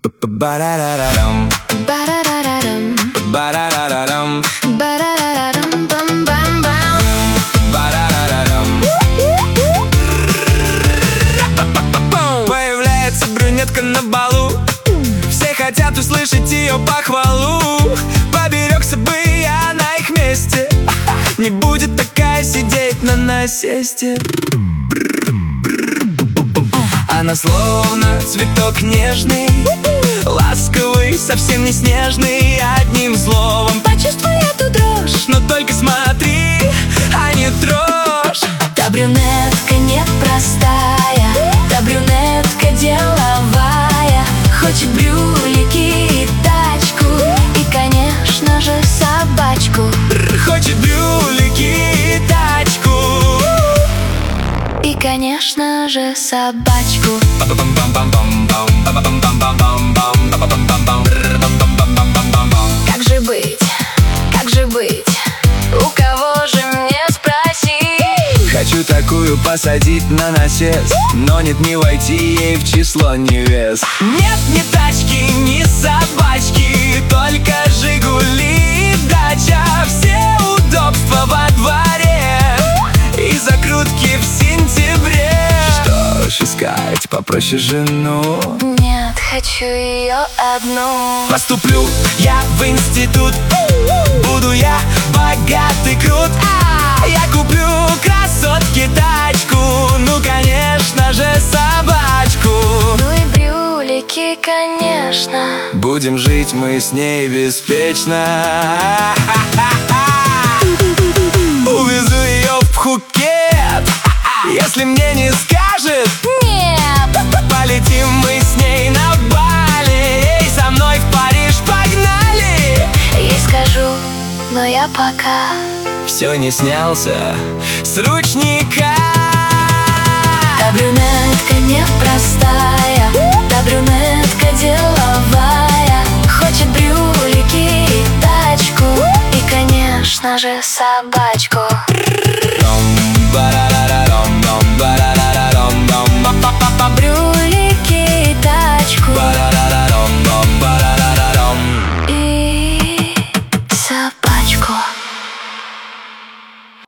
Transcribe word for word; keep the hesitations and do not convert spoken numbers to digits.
Ба-да-да-да-дам, Ба-да-да-да-дам, ба-да-да-да-дам, ба-да-да-да-дам, бам-бам-бам. ба-да-да-да-дам. Появляется брюнетка на балу, все хотят услышать ее похвалу. Поберегся бы я на их месте, не будет такая сидеть на насесте. Она словно цветок нежный, ласковый, совсем не снежный. Одним словом Почувствуй эту дрожь, но только смотри, а не трожь. та брюнетка непростая, та брюнетка деловая. Хочет брюлики и тачку, и, конечно же, собачку. Хочет брюлики и тачку, И, конечно же, собачку. Как же быть, как же быть, у кого же мне спросить? хочу такую посадить на насест, но нет, не войти ей в число невест. Нет ни тачки, ни собачки, только Жигули и дача. Все удобства во дворе и закрутки в сентябре. Что ж искать попроще жену? Нет, хочу ее одну. Поступлю я в институт, буду я богат и крут. Я куплю красотке тачку, ну, конечно же, собачку. Ну и брюлики, конечно. Будем жить мы с ней беспечно. Увезу ее в Пхукет, если мне не скажет Нет, полетим мы с ней на Бали. Ей, со мной в Париж погнали. ей скажу, но я пока Все не снялся с ручника. та брюнетка непростая, та брюнетка деловая. Хочет брюлики и тачку, и, конечно же, собачку.